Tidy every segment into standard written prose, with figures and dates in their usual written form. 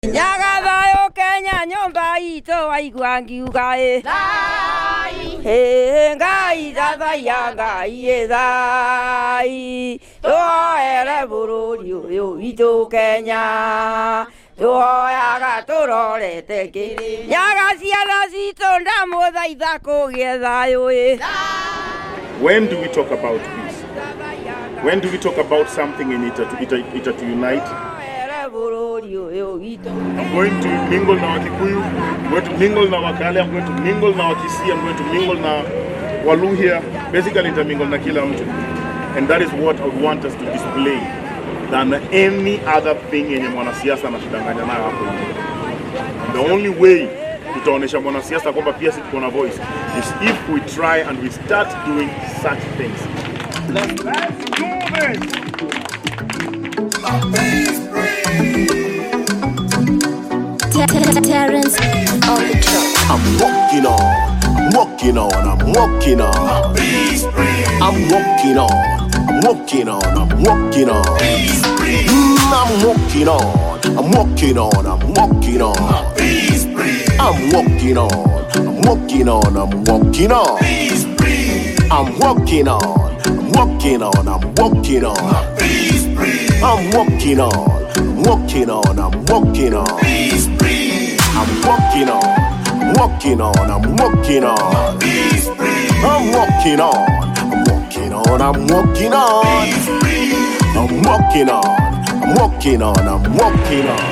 Nyaga thayo Kenya nyomba ito waigua ngiuga Ngai thathaia Ngai thai tuhoere bururi uyu witu Kenya tuhoyaga turorete kiri nyaga ciana citu ndamuthaitha kugie thayo When do we talk about peace? When do we talk about something in it to unite? I'm going to mingle na Wakikuyu, I'm going to mingle na Wakale, I'm going to mingle na Wakisi, I'm going to mingle na Waluhya, basically intermingle na kila mtu. And that is what I would want us to display than any other thing yenye mwanasiasa anatudanganya nayo hapo. The only way tutaonesha mwanasiasa kwamba pia sisi tuko na voice is if we try and we start doing such things. Let's do this! Terrence on the track. I'm walking on, I'm walking on, I'm walking on. I'm walking on, I'm walking on, I'm walking on. I'm walking on, I'm walking on, I'm walking on. I'm walking on, I'm walking on, I'm walking on. I'm walking on, I'm walking on, I'm walking on. I'm walking on, I'm walking on, I'm walking on. I'm walking on, I'm walking on, I'm walking on. I'm walking on, I'm walking on, I'm walking on. I'm walking on, I'm walking on, I'm walking on.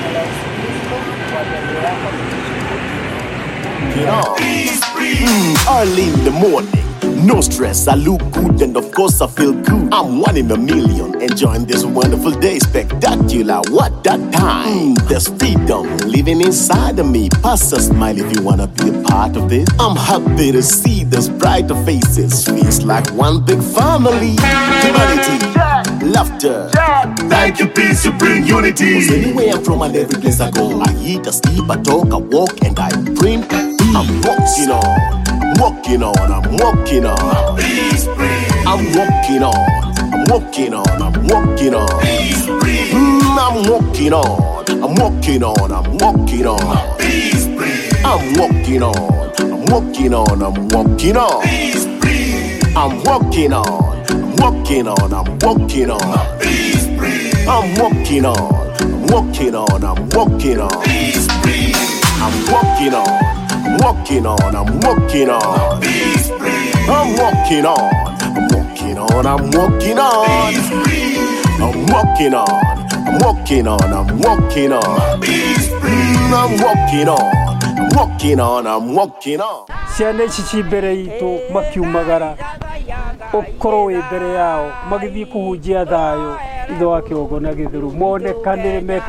Early in the morning, no stress, I look good and of course I feel good. I'm 1 in a million, enjoying this wonderful day, spectacular, what that time. There's freedom living inside of me. Pass a smile if you wanna be a part of it. I'm happy to see those brighter faces. Feels like one big family. Humanity, laughter, thank you, peace, you bring unity. Anywhere I'm from and every place I go, I eat, I sleep, I talk, I walk, and I dream. I'm walking on, I'm walking on, I'm walking on. I'm walking on, I'm walking on, I'm walking on. I'm walking on, I'm walking on, I'm walking on. I'm walking on, I'm walking on, I'm walking on. I'm walking on, I'm walking on, I'm walking on. I'm walking on, I'm walking on, I'm walking on. I'm walking on, I'm walking on, I'm walking on. I'm walking on, I'm walking on, I'm walking on. I'm walking on, I'm walking on, I'm walking on. I'm walking on, I'm walking on, I'm walking on. Ciana ici mbere itu makiumagara okoro mbere yao magithii kuhunjia thayo itho wa kĩongo na gĩthuru monekanĩre meke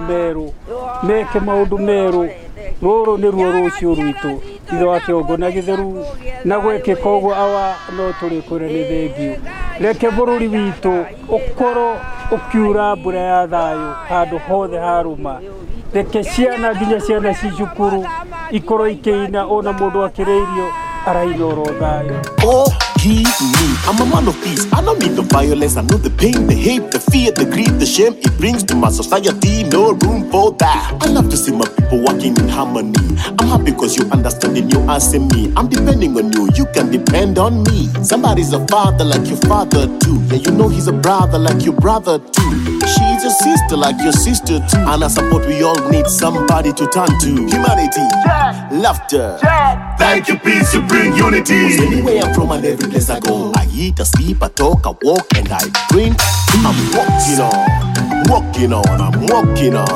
maũndũ meru rũrũ nĩruo rũciũ rwitũ itho wa kĩongo na gĩthuru na gwĩkĩka ũguo awa no tũrĩkwĩra nĩ thengio reke bũrũri witũ ũkorwo ũkiura mbura ya thayũ handũ hothe harũma reke ciana nginya ciana cicukuru ikorwo ikĩina ona mũndũ akĩrĩirio araina oro thayũ. Give me, I'm a man of peace. I don't need the violence, I know the pain, the hate, the fear, the greed, the shame it brings to my society. No room for that. I love to see my people working in harmony. I'm happy because you understanding, you asking me. I'm depending on you, you can depend on me. Somebody's a father like your father too. Yeah, you know he's a brother like your brother too. She's a sister like your sister too. And I support, we all need somebody to turn to. Humanity, laughter, thank you, peace, you bring unity. Anywhere I'm from and every place I go, I eat, I sleep, I talk, I walk, and I drink. I'm walking on, I'm walking on, I'm walking on.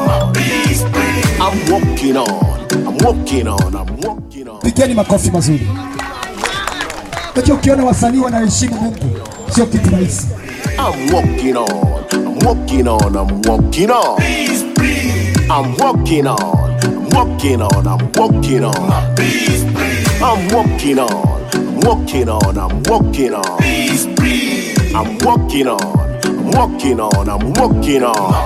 I'm walking on, I'm walking on, I'm walking on. Pigeni makofi mazuri. Unajua ukiona wasanii wanaheshimu Mungu, sio kitu rahisi. I'm walking on, I'm walking on, I'm walking on. I'm walking on, I'm walking on, I'm walking on. I'm walking on, I'm walking on, I'm walking on. I'm walking on, I'm walking on, I'm walking on.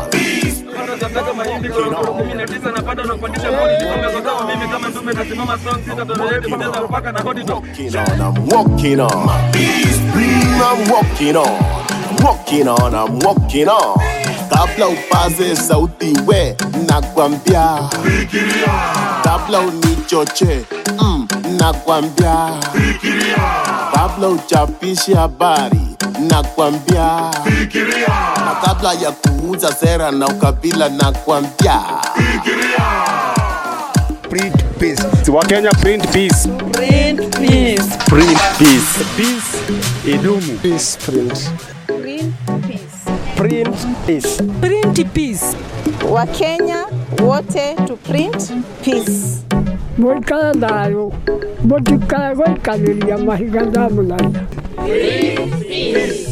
I'm walking on, I'm walking on, I'm walking on, I'm walking on. kabla upaze sauti we nakwambia fikiria, kabla unichoche nakwambia fikiria, kabla uchapishe habari nakwambia fikiria, na kabla ya kuuza sera na ukabila nakwambia fikiria. Print peace. Wakenya print peace. Print peace. Print peace. Peace idumu. Peace print. Print peace. Print peace. Print peace. Wakenya wote to print peace. Moikara nayo. Motikara goikaniria mahiga ndamulanya. Print peace.